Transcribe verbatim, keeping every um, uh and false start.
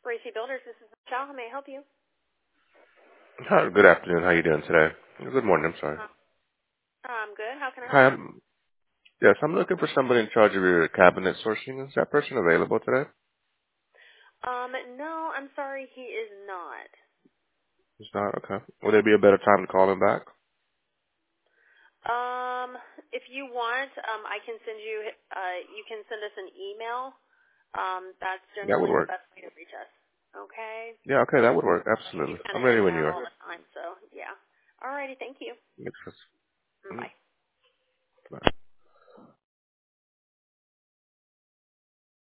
Racy Builders, this is Michelle. How may I help you? Hi, good afternoon. How you doing today? Good morning, I'm sorry. Uh, I'm good. How can I help Hi, you? I'm, yes, I'm looking for somebody in charge of your cabinet sourcing. Is that person available today? Um, no, I'm sorry, he is not. It's not? Okay. Would there be a better time to call him back? Um, if you want, um, I can send you, uh, you can send us an email. Um, that's That would generally the work. best way to reach us. Okay? Yeah, okay, that would work. He's Absolutely. kind I'm of in ready and when out you are. all the time, so yeah. Alrighty, thank you. Makes sense. Bye. Mhm.